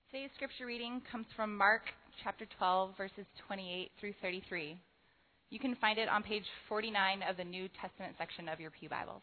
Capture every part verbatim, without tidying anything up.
Today's scripture reading comes from Mark chapter twelve, verses twenty-eight through thirty-three. You can find it on page forty-nine of the New Testament section of your Pew Bibles.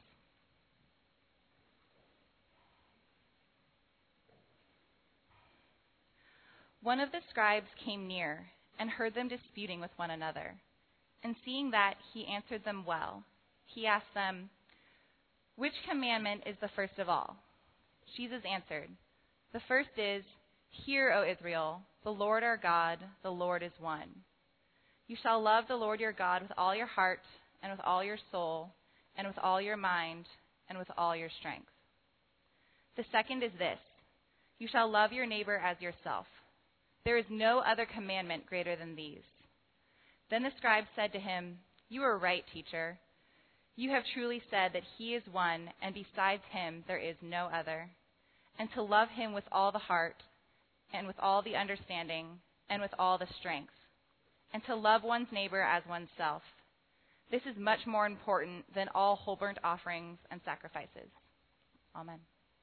One of the scribes came near and heard them disputing with one another. And seeing that, he answered them well. He asked them, "Which commandment is the first of all?" Jesus answered, "The first is, 'Hear, O Israel, the Lord our God, the Lord is one. You shall love the Lord your God with all your heart and with all your soul and with all your mind and with all your strength. The second is this, you shall love your neighbor as yourself. There is no other commandment greater than these.' Then the scribe said to him, 'You are right, teacher. You have truly said that he is one, and besides him there is no other. And to love him with all the heart, and with all the understanding, and with all the strength. And to love one's neighbor as oneself. This is much more important than all whole burnt offerings and sacrifices.'" Amen.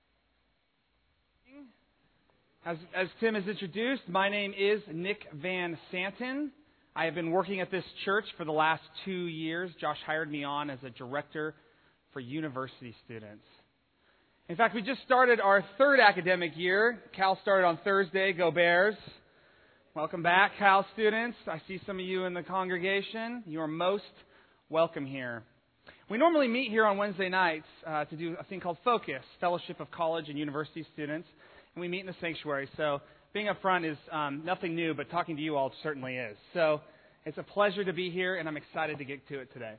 As, as Tim has introduced, my name is Nick Van Santen. I have been working at this church for the last two years. Josh hired me on as a director for university students. In fact, we just started our third academic year. Cal started on Thursday. Go Bears. Welcome back, Cal students. I see some of you in the congregation. You are most welcome here. We normally meet here on Wednesday nights uh, to do a thing called Focus, Fellowship of College and University Students. And we meet in the sanctuary. So being up front is um, nothing new, but talking to you all certainly is. So it's a pleasure to be here, and I'm excited to get to it today.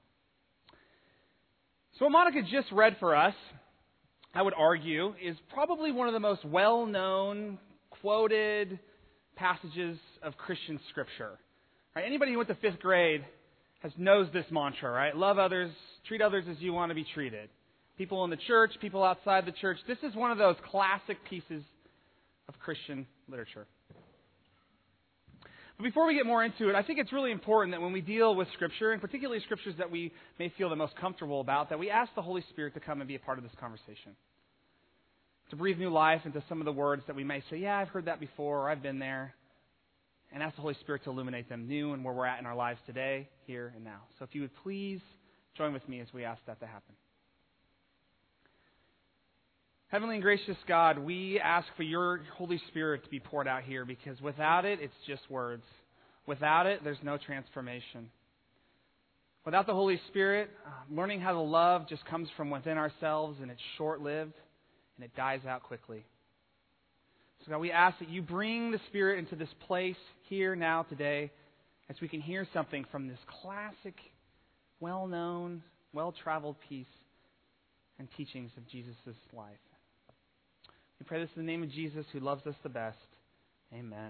So what Monica just read for us, I would argue, is probably one of the most well-known, quoted passages of Christian Scripture. Right? Anybody who went to fifth grade has knows this mantra, right? Love others, treat others as you want to be treated. People in the church, people outside the church. This is one of those classic pieces of Christian literature. But before we get more into it, I think it's really important that when we deal with Scripture, and particularly Scriptures that we may feel the most comfortable about, that we ask the Holy Spirit to come and be a part of this conversation. To breathe new life into some of the words that we may say, yeah, I've heard that before, or I've been there. And ask the Holy Spirit to illuminate them new and where we're at in our lives today, here and now. So if you would please join with me as we ask that to happen. Heavenly and gracious God, we ask for your Holy Spirit to be poured out here, because without it, it's just words. Without it, there's no transformation. Without the Holy Spirit, learning how to love just comes from within ourselves, and it's short-lived, and it dies out quickly. So God, we ask that you bring the Spirit into this place here, now, today, as we can hear something from this classic, well-known, well-traveled piece and teachings of Jesus' life. We pray this in the name of Jesus, who loves us the best. Amen.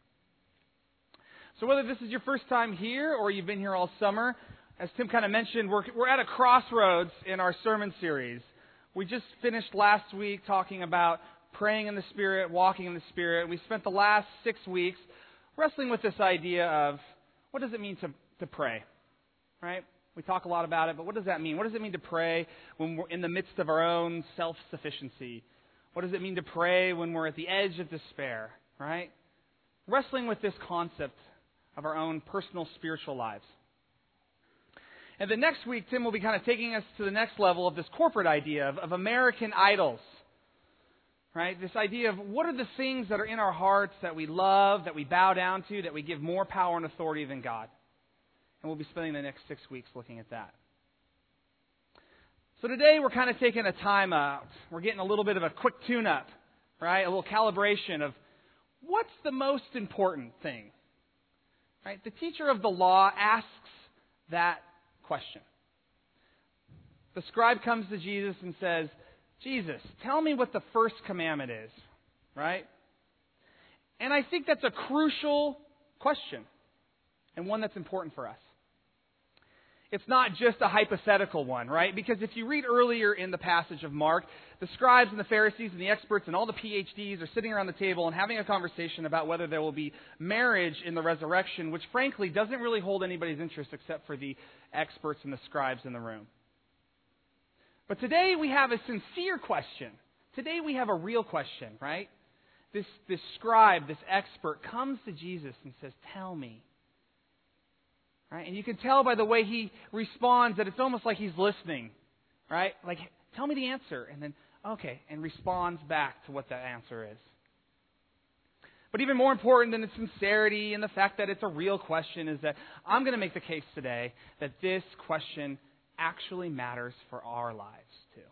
So whether this is your first time here or you've been here all summer, as Tim kind of mentioned, we're, we're at a crossroads in our sermon series. We just finished last week talking about praying in the Spirit, walking in the Spirit. We spent the last six weeks wrestling with this idea of what does it mean to, to pray, right? We talk a lot about it, but what does that mean? What does it mean to pray when we're in the midst of our own self-sufficiency? What does it mean to pray when we're at the edge of despair, right? Wrestling with this concept of our own personal spiritual lives. And the next week, Tim will be kind of taking us to the next level of this corporate idea of, of American idols, right? This idea of what are the things that are in our hearts that we love, that we bow down to, that we give more power and authority than God. And we'll be spending the next six weeks looking at that. So today we're kind of taking a time out. We're getting a little bit of a quick tune-up, right? A little calibration of what's the most important thing, right? The teacher of the law asks that question. The scribe comes to Jesus and says, Jesus, tell me what the first commandment is, right? And I think that's a crucial question and one that's important for us. It's not just a hypothetical one, right? Because if you read earlier in the passage of Mark, the scribes and the Pharisees and the experts and all the P H Ds are sitting around the table and having a conversation about whether there will be marriage in the resurrection, which frankly doesn't really hold anybody's interest except for the experts and the scribes in the room. But today we have a sincere question. Today we have a real question, right? this, this scribe, this expert, comes to Jesus and says, tell me. Right? And you can tell by the way he responds that it's almost like he's listening. Right? Like, tell me the answer. And then, okay, and responds back to what that answer is. But even more important than the sincerity and the fact that it's a real question is that I'm going to make the case today that this question actually matters for our lives too.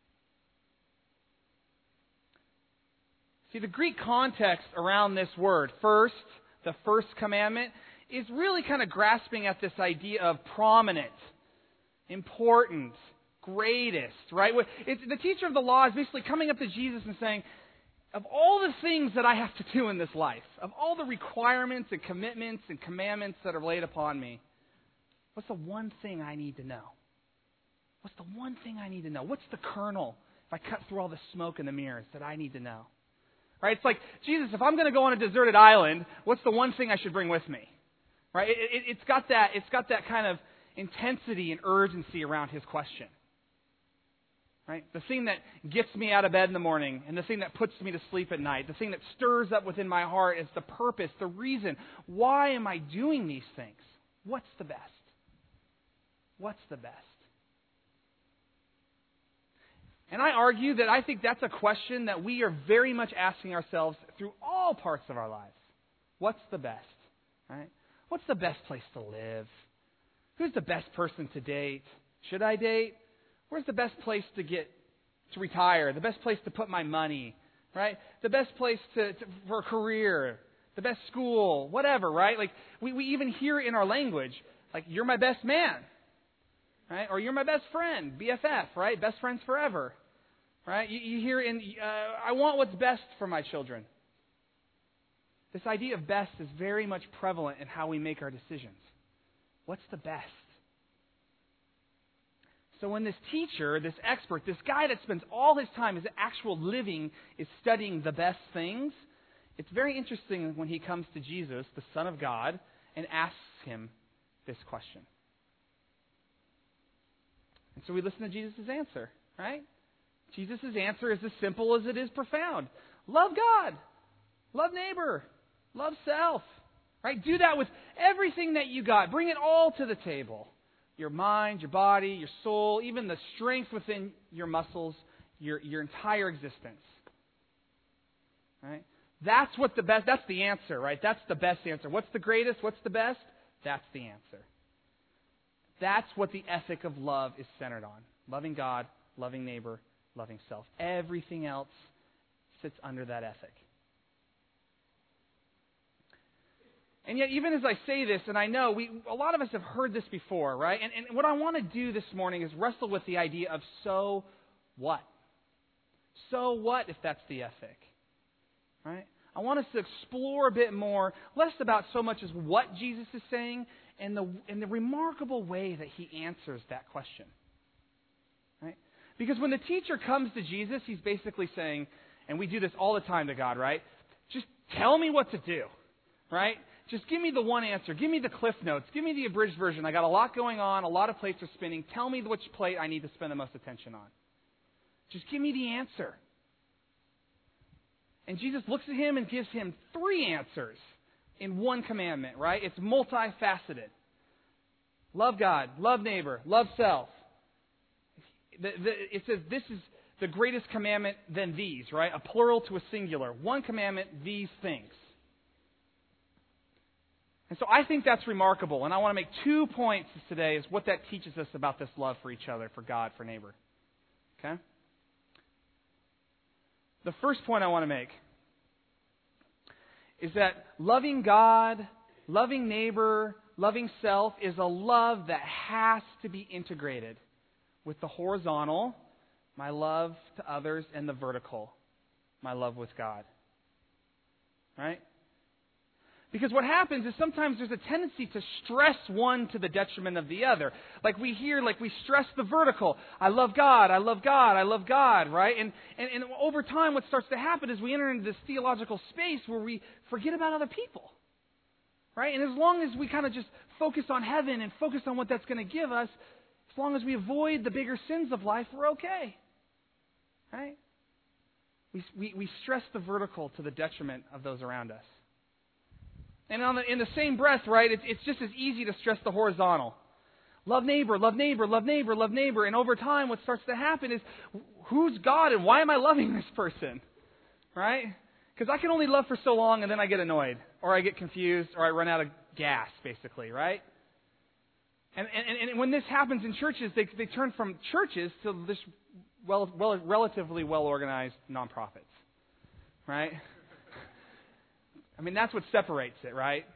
See, the Greek context around this word, first, the first commandment, is really kind of grasping at this idea of prominent, important, greatest, right? It's, the teacher of the law is basically coming up to Jesus and saying, of all the things that I have to do in this life, of all the requirements and commitments and commandments that are laid upon me, what's the one thing I need to know? What's the one thing I need to know? What's the kernel, if I cut through all the smoke and the mirrors, that I need to know? Right? It's like, Jesus, if I'm going to go on a deserted island, what's the one thing I should bring with me? Right? It, it, it's got that, it's got that kind of intensity and urgency around his question. Right? The thing that gets me out of bed in the morning and the thing that puts me to sleep at night, the thing that stirs up within my heart is the purpose, the reason. Why am I doing these things? What's the best? What's the best? And I argue that I think that's a question that we are very much asking ourselves through all parts of our lives. What's the best? Right? What's the best place to live? Who's the best person to date? Should I date? Where's the best place to get to retire? The best place to put my money, right? The best place to, to for a career, the best school, whatever, right? Like we, we even hear in our language, like you're my best man, right? Or you're my best friend, B F F, right? Best friends forever, right? You, you hear in uh, I want what's best for my children. This idea of best is very much prevalent in how we make our decisions. What's the best? So when this teacher, this expert, this guy that spends all his time, his actual living, is studying the best things, it's very interesting when he comes to Jesus, the Son of God, and asks him this question. And so we listen to Jesus' answer, right? Jesus' answer is as simple as it is profound. Love God. Love neighbor. Love self. Right? Do that with everything that you got. Bring it all to the table. Your mind, your body, your soul, even the strength within your muscles, your, your entire existence. Right? That's what the best, that's the answer, right? That's the best answer. What's the greatest? What's the best? That's the answer. That's what the ethic of love is centered on. Loving God, loving neighbor, loving self. Everything else sits under that ethic. And yet, even as I say this, and I know we, a lot of us have heard this before, right? And, and what I want to do this morning is wrestle with the idea of so what? So what if that's the ethic? Right? I want us to explore a bit more, less about so much as what Jesus is saying, and the, and the remarkable way that he answers that question. Right? Because when the teacher comes to Jesus, he's basically saying, and we do this all the time to God, right? Just tell me what to do, right? Just give me the one answer. Give me the Cliff Notes. Give me the abridged version. I got a lot going on. A lot of plates are spinning. Tell me which plate I need to spend the most attention on. Just give me the answer. And Jesus looks at him and gives him three answers in one commandment, right? It's multifaceted. Love God, love neighbor, love self. The, the, it says this is the greatest commandment than these, right? A plural to a singular. One commandment, these things. And so I think that's remarkable, and I want to make two points today as what that teaches us about this love for each other, for God, for neighbor. Okay? The first point I want to make is that loving God, loving neighbor, loving self is a love that has to be integrated with the horizontal, my love to others, and the vertical, my love with God. Right? Because what happens is sometimes there's a tendency to stress one to the detriment of the other. Like we hear, like we stress the vertical. I love God, I love God, I love God, right? And, and, and over time what starts to happen is we enter into this theological space where we forget about other people. Right? And as long as we kind of just focus on heaven and focus on what that's going to give us, as long as we avoid the bigger sins of life, we're okay. Right? We, we, we stress the vertical to the detriment of those around us. And on the, in the same breath, right, it's, it's just as easy to stress the horizontal. Love neighbor, love neighbor, love neighbor, love neighbor. And over time, what starts to happen is, who's God and why am I loving this person? Right? Because I can only love for so long and then I get annoyed. Or I get confused or I run out of gas, basically, right? And, and, and when this happens in churches, they, they turn from churches to this well, well, relatively well-organized nonprofits. Right? I mean, that's what separates it, right?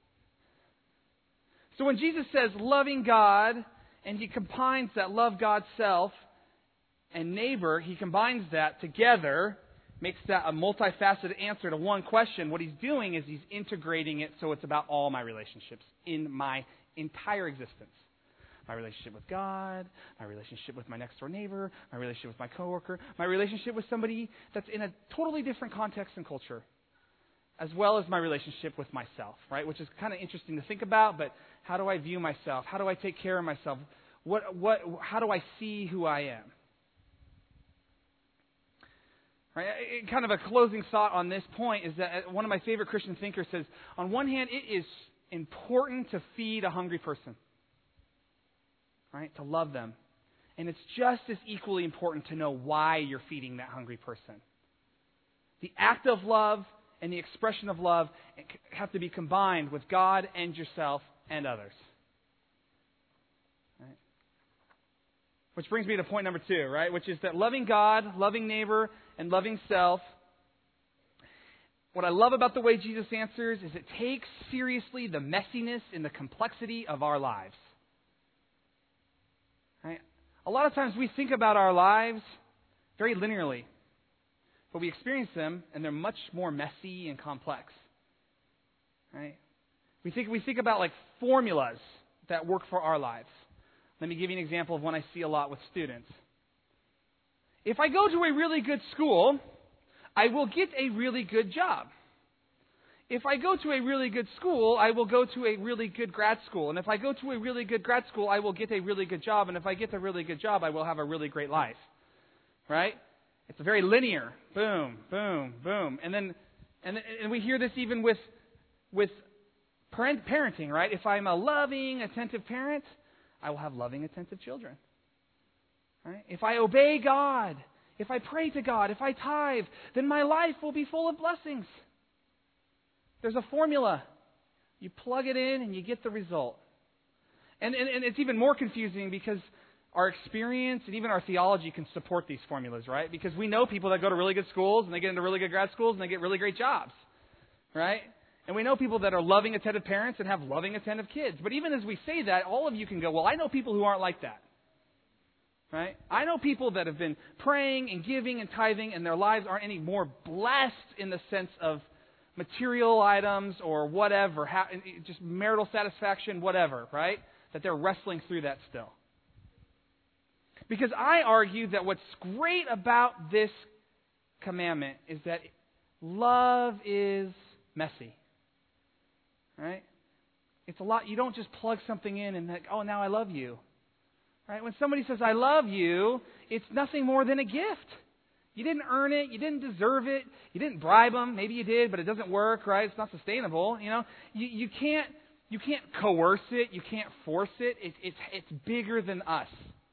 So when Jesus says loving God, and he combines that love God's self and neighbor, he combines that together, makes that a multifaceted answer to one question. What he's doing is he's integrating it so it's about all my relationships in my entire existence. My relationship with God, my relationship with my next door neighbor, my relationship with my coworker, my relationship with somebody that's in a totally different context and culture, as well as my relationship with myself, right? Which is kind of interesting to think about, but how do I view myself? How do I take care of myself? What, what, how do I see who I am? Right? Kind of a closing thought on this point is that one of my favorite Christian thinkers says, on one hand, it is important to feed a hungry person, right? To love them. And it's just as equally important to know why you're feeding that hungry person. The act of love and the expression of love have to be combined with God and yourself and others. Right? Which brings me to point number two, right? Which is that loving God, loving neighbor, and loving self. What I love about the way Jesus answers is it takes seriously the messiness and the complexity of our lives. Right? A lot of times we think about our lives very linearly. But we experience them, and they're much more messy and complex. Right? We think we think about like formulas that work for our lives. Let me give you an example of one I see a lot with students. If I go to a really good school, I will get a really good job. If I go to a really good school, I will go to a really good grad school. And if I go to a really good grad school, I will get a really good job. And if I get a really good job, I will have a really great life. Right? It's a very linear. Boom, boom, boom. And then and, and we hear this even with with parent, parenting, right? If I'm a loving, attentive parent, I will have loving, attentive children. Right? If I obey God, if I pray to God, if I tithe, then my life will be full of blessings. There's a formula. You plug it in and you get the result. And, and, and it's even more confusing because our experience and even our theology can support these formulas, right? Because we know people that go to really good schools and they get into really good grad schools and they get really great jobs, right? And we know people that are loving, attentive parents and have loving, attentive kids. But even as we say that, all of you can go, well, I know people who aren't like that, right? I know people that have been praying and giving and tithing and their lives aren't any more blessed in the sense of material items or whatever, just marital satisfaction, whatever, right? That they're wrestling through that still. Because I argue that what's great about this commandment is that love is messy. Right? It's a lot. You don't just plug something in and like, oh, now I love you. Right? When somebody says, I love you, it's nothing more than a gift. You didn't earn it. You didn't deserve it. You didn't bribe them. Maybe you did, but it doesn't work, right? It's not sustainable. You know, you, you can't you can't coerce it. You can't force it. it it's it's bigger than us.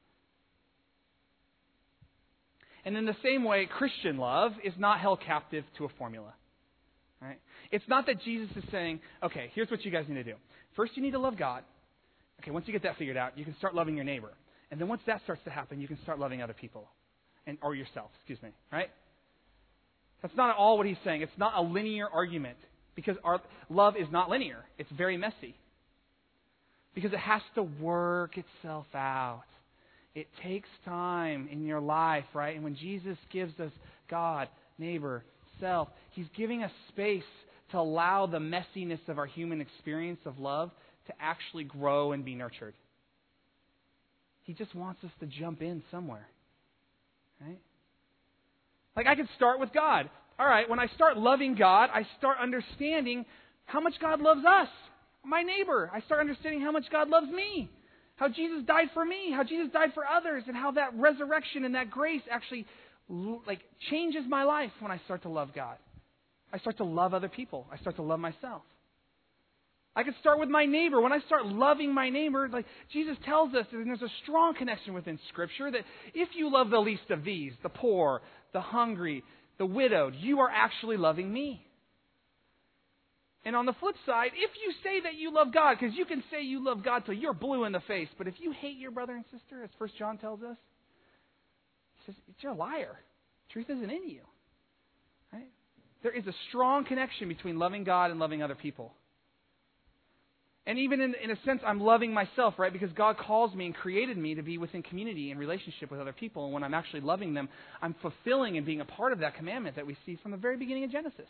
And in the same way, Christian love is not held captive to a formula. Right? It's not that Jesus is saying, okay, here's what you guys need to do. First, you need to love God. Okay, once you get that figured out, you can start loving your neighbor. And then once that starts to happen, you can start loving other people. And or yourself, excuse me. Right? That's not at all what he's saying. It's not a linear argument. Because our love is not linear. It's very messy. Because it has to work itself out. It takes time in your life, right? And when Jesus gives us God, neighbor, self, He's giving us space to allow the messiness of our human experience of love to actually grow and be nurtured. He just wants us to jump in somewhere, right? Like I could start with God. All right, when I start loving God, I start understanding how much God loves us, my neighbor. I start understanding how much God loves me. How Jesus died for me, how Jesus died for others, and how that resurrection and that grace actually like changes my life when I start to love God. I start to love other people. I start to love myself. I could start with my neighbor. When I start loving my neighbor, like Jesus tells us, and there's a strong connection within Scripture, that if you love the least of these, the poor, the hungry, the widowed, you are actually loving me. And on the flip side, if you say that you love God, because you can say you love God till you're blue in the face, but if you hate your brother and sister, as First John tells us, he says, you're a liar. Truth isn't in you. Right? There is a strong connection between loving God and loving other people. And even in, in a sense, I'm loving myself, right? Because God calls me and created me to be within community and relationship with other people. And when I'm actually loving them, I'm fulfilling and being a part of that commandment that we see from the very beginning of Genesis.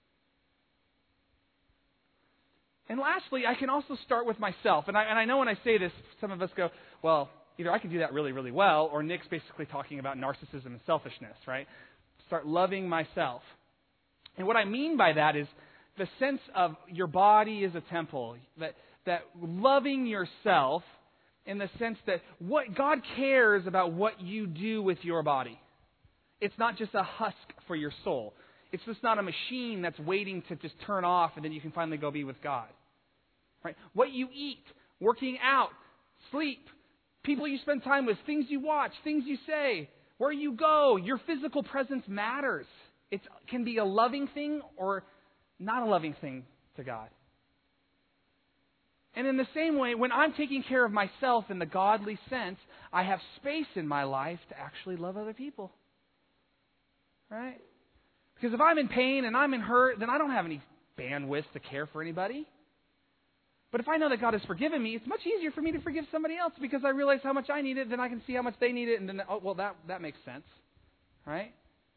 And lastly, I can also start with myself. And I, and I know when I say this, some of us go, well, either I can do that really, really well, or Nick's basically talking about narcissism and selfishness, right? Start loving myself. And what I mean by that is the sense of your body is a temple, that that loving yourself in the sense that what God cares about what you do with your body. It's not just a husk for your soul. It's just not a machine that's waiting to just turn off and then you can finally go be with God. Right? What you eat, working out, sleep, people you spend time with, things you watch, things you say, where you go, your physical presence matters. It can be a loving thing or not a loving thing to God. And in the same way, when I'm taking care of myself in the godly sense, I have space in my life to actually love other people. Right? Because if I'm in pain and I'm in hurt, then I don't have any bandwidth to care for anybody. But if I know that God has forgiven me, it's much easier for me to forgive somebody else because I realize how much I need it, then I can see how much they need it, and then, oh, well, that, that makes sense. Right?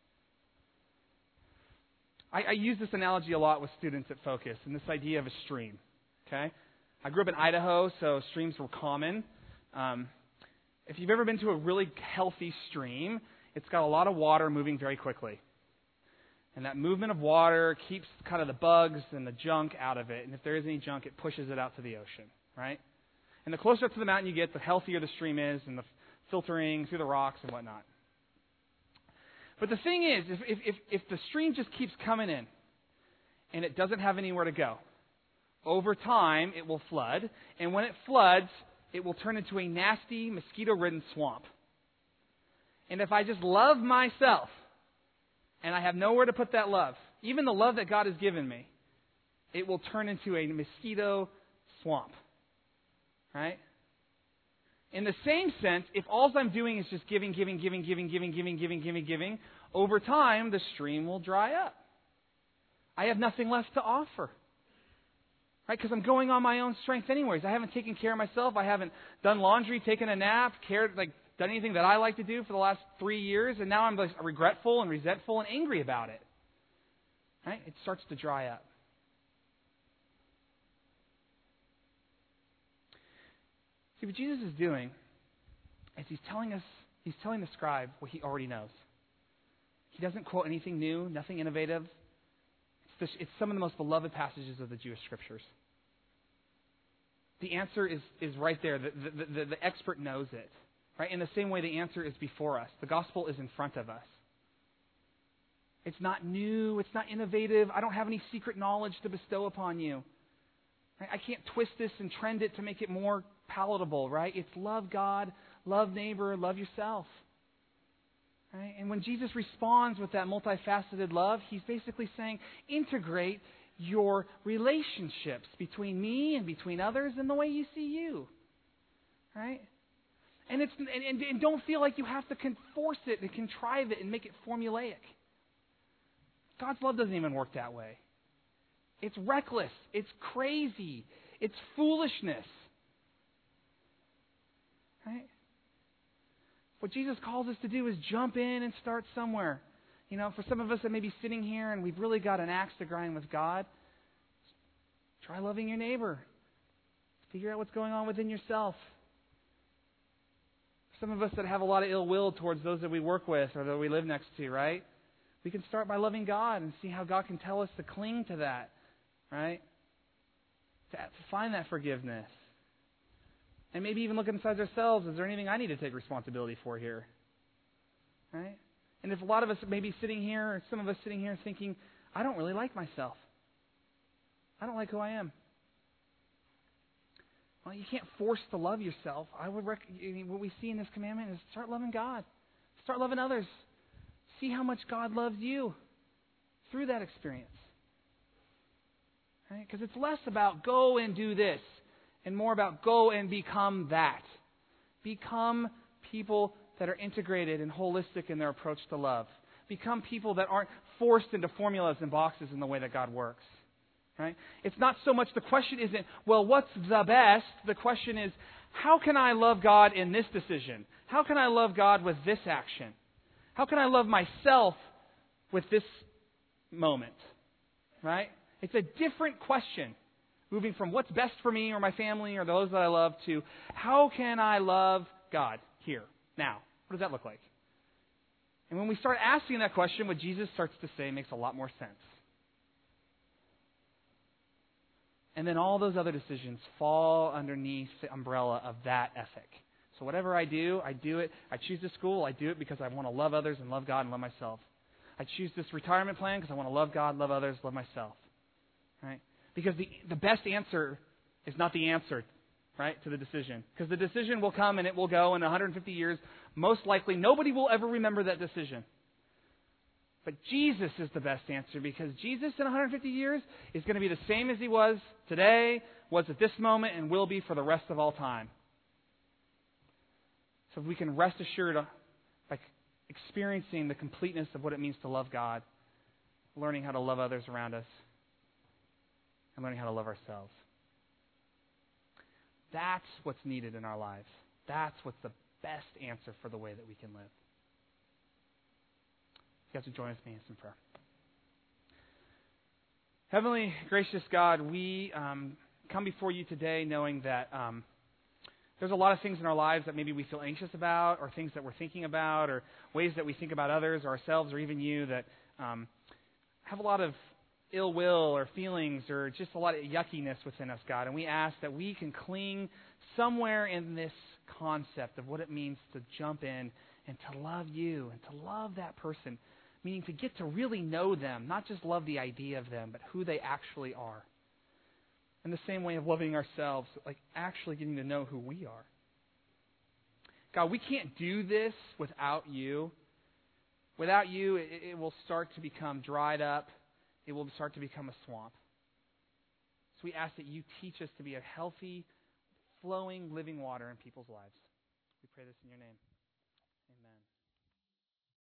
I, I use this analogy a lot with students at Focus, and this idea of a stream. Okay? I grew up in Idaho, so streams were common. Um, if you've ever been to a really healthy stream, it's got a lot of water moving very quickly. And that movement of water keeps kind of the bugs and the junk out of it. And if there is any junk, it pushes it out to the ocean, right? And the closer up to the mountain you get, the healthier the stream is and the filtering through the rocks and whatnot. But the thing is, if, if, if the stream just keeps coming in and it doesn't have anywhere to go, over time it will flood. And when it floods, it will turn into a nasty, mosquito-ridden swamp. And if I just love myself, and I have nowhere to put that love, even the love that God has given me, it will turn into a mosquito swamp. Right? In the same sense, if all I'm doing is just giving, giving, giving, giving, giving, giving, giving, giving, giving, over time the stream will dry up. I have nothing left to offer. Right? Because I'm going on my own strength anyways. I haven't taken care of myself. I haven't done laundry, taken a nap, cared, like done anything that I like to do for the last three years, and now I'm like regretful and resentful and angry about it. Right? It starts to dry up. See, what Jesus is doing is he's telling us, he's telling the scribe what he already knows. He doesn't quote anything new, nothing innovative. It's, the, it's some of the most beloved passages of the Jewish Scriptures. The answer is, is right there. The, the, the, the expert knows it. Right? In the same way, the answer is before us. The gospel is in front of us. It's not new. It's not innovative. I don't have any secret knowledge to bestow upon you. Right? I can't twist this and trend it to make it more palatable. Right? It's love God, love neighbor, love yourself. Right? And when Jesus responds with that multifaceted love, he's basically saying, integrate your relationships between me and between others in the way you see you. Right? And it's and, and, and don't feel like you have to con- force it and contrive it and make it formulaic. God's love doesn't even work that way. It's reckless. It's crazy. It's foolishness. Right? What Jesus calls us to do is jump in and start somewhere. You know, for some of us that may be sitting here and we've really got an axe to grind with God, try loving your neighbor. Figure out what's going on within yourself. Some of us that have a lot of ill will towards those that we work with or that we live next to, right? We can start by loving God and see how God can tell us to cling to that, right? To, to find that forgiveness. And maybe even look inside ourselves. Is there anything I need to take responsibility for here? Right? And if a lot of us may be sitting here, or some of us sitting here thinking, I don't really like myself. I don't like who I am. Well, you can't force to love yourself. I would rec- what we see in this commandment is start loving God. Start loving others. See how much God loves you through that experience. Right? Because it's less about go and do this and more about go and become that. Become people that are integrated and holistic in their approach to love. Become people that aren't forced into formulas and boxes in the way that God works. Right? It's not so much, the question isn't, well, what's the best? The question is, how can I love God in this decision? How can I love God with this action? How can I love myself with this moment? Right? It's a different question. Moving from what's best for me or my family or those that I love to how can I love God here, now? What does that look like? And when we start asking that question, what Jesus starts to say makes a lot more sense. And then all those other decisions fall underneath the umbrella of that ethic. So whatever I do, I do it. I choose this school, I do it because I want to love others and love God and love myself. I choose this retirement plan because I want to love God, love others, love myself. Right? Because the the best answer is not the answer, right, to the decision. Because the decision will come and it will go in one hundred fifty years. Most likely, nobody will ever remember that decision. But Jesus is the best answer because Jesus in one hundred fifty years is going to be the same as He was today, was at this moment, and will be for the rest of all time. So we can rest assured by experiencing the completeness of what it means to love God, learning how to love others around us, and learning how to love ourselves. That's what's needed in our lives. That's what's the best answer for the way that we can live. You guys will join us in some prayer. Heavenly, gracious God, we um, come before you today knowing that um, there's a lot of things in our lives that maybe we feel anxious about, or things that we're thinking about, or ways that we think about others or ourselves or even you that um, have a lot of ill will or feelings or just a lot of yuckiness within us, God. And we ask that we can cling somewhere in this concept of what it means to jump in and to love you and to love that person. Meaning to get to really know them, not just love the idea of them, but who they actually are. In the same way of loving ourselves, like actually getting to know who we are. God, we can't do this without you. Without you, it, it will start to become dried up. It will start to become a swamp. So we ask that you teach us to be a healthy, flowing, living water in people's lives. We pray this in your name.